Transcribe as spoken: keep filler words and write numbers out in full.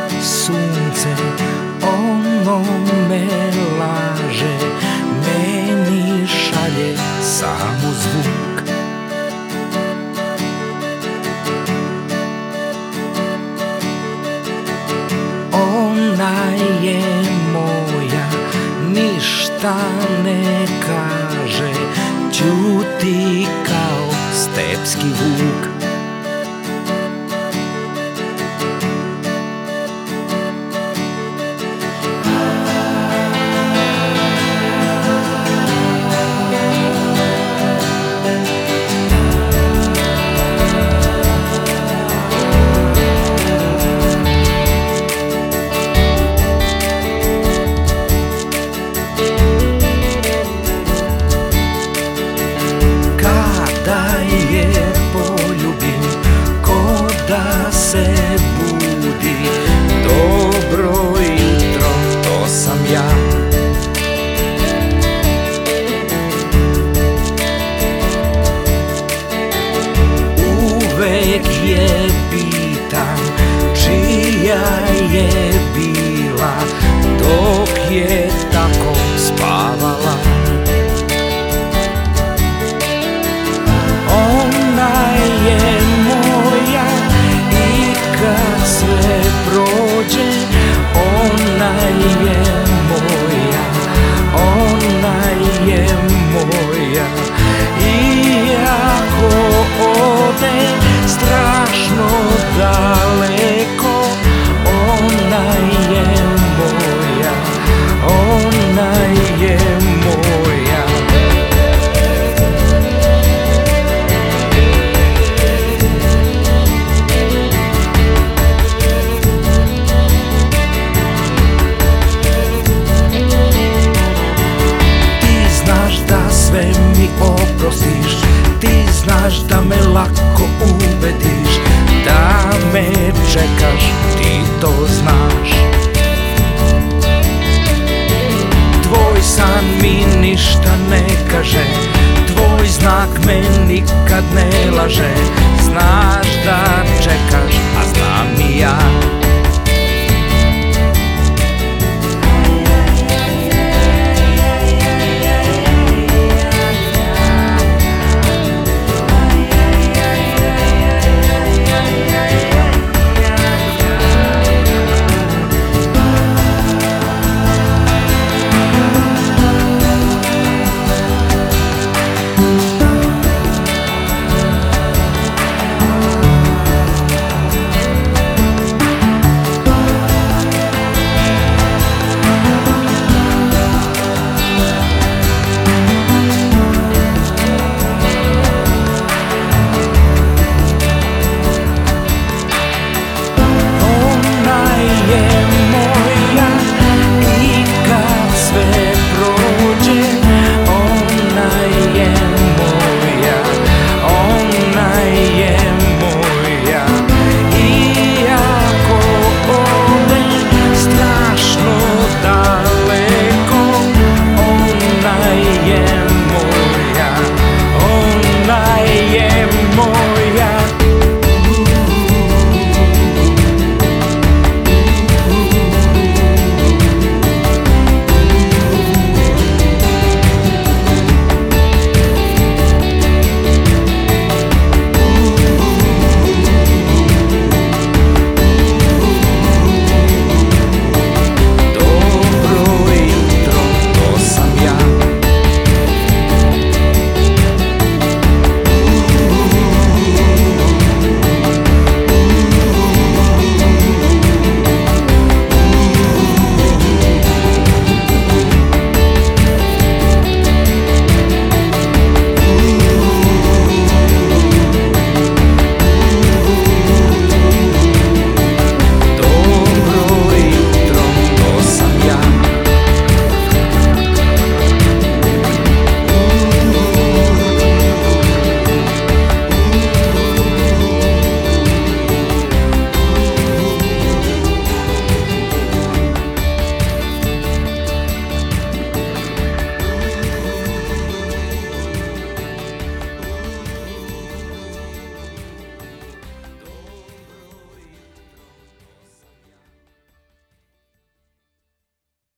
sunce, ono me laže, meni šalje samo zvuk. Ona je moja, ništa ne kaže, ćuti kao stepski vuk. Da se budi, dobro jutro, to sam ja. Uvek je pitam čija je bila dok je tako spavala. Ona je moja i kad sve prođe, ona je moja, ona je moja. Iako ode strašno daleko, ona je moja, ona je moja. Sve mi oprostiš, ti znaš da me lako ubediš, da me čekaš, ti to znaš. Tvoj san mi ništa ne kaže, tvoj znak me nikad ne laže, znaš da